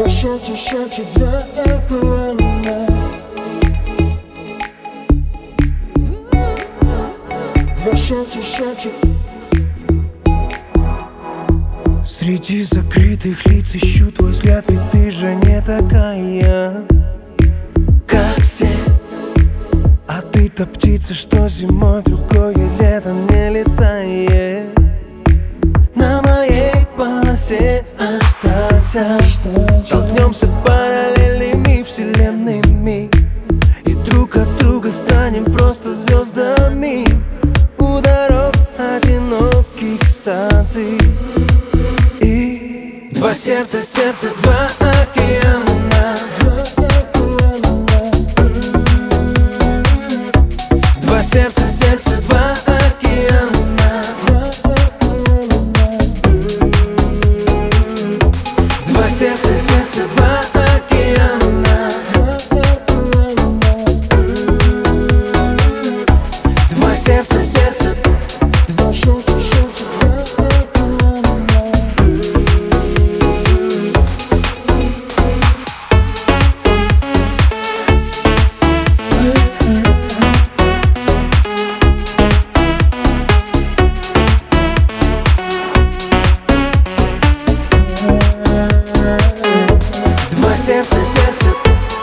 Сердце, два экрана. Два сердца. Среди закрытых лиц ищу твой взгляд, ведь ты же не такая, как все. А ты-то птица, что зимой в другое лето не летает. На моей полосе останься. Столкнемся параллельными вселенными и друг от друга станем просто звездами у дорог одиноких станций. И два сердца, два океана. Два сердца, два океана. Два сердца, два океана. Два сердца, два сердца. Сердце.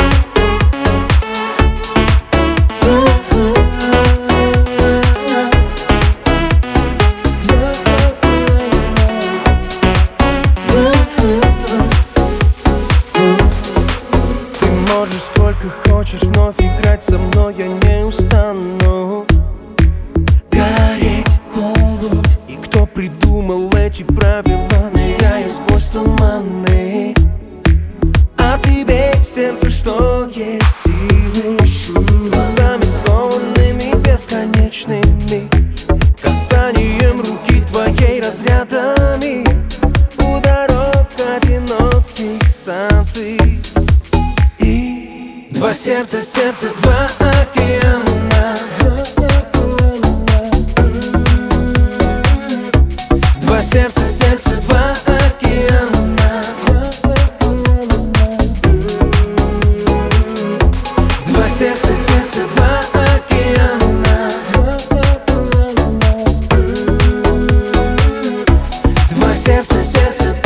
Ты можешь сколько хочешь вновь играть со мной, я не устану гореть. И кто придумал эти правила, ныряя сквозь туманы. А тебе в сердце, что есть силы, глазами скованными бесконечными, касанием руки твоей разрядами у дорог одиноких станций. И два сердца, два океана. Два сердца, два океана. Два сердца, два океана. Два сердца.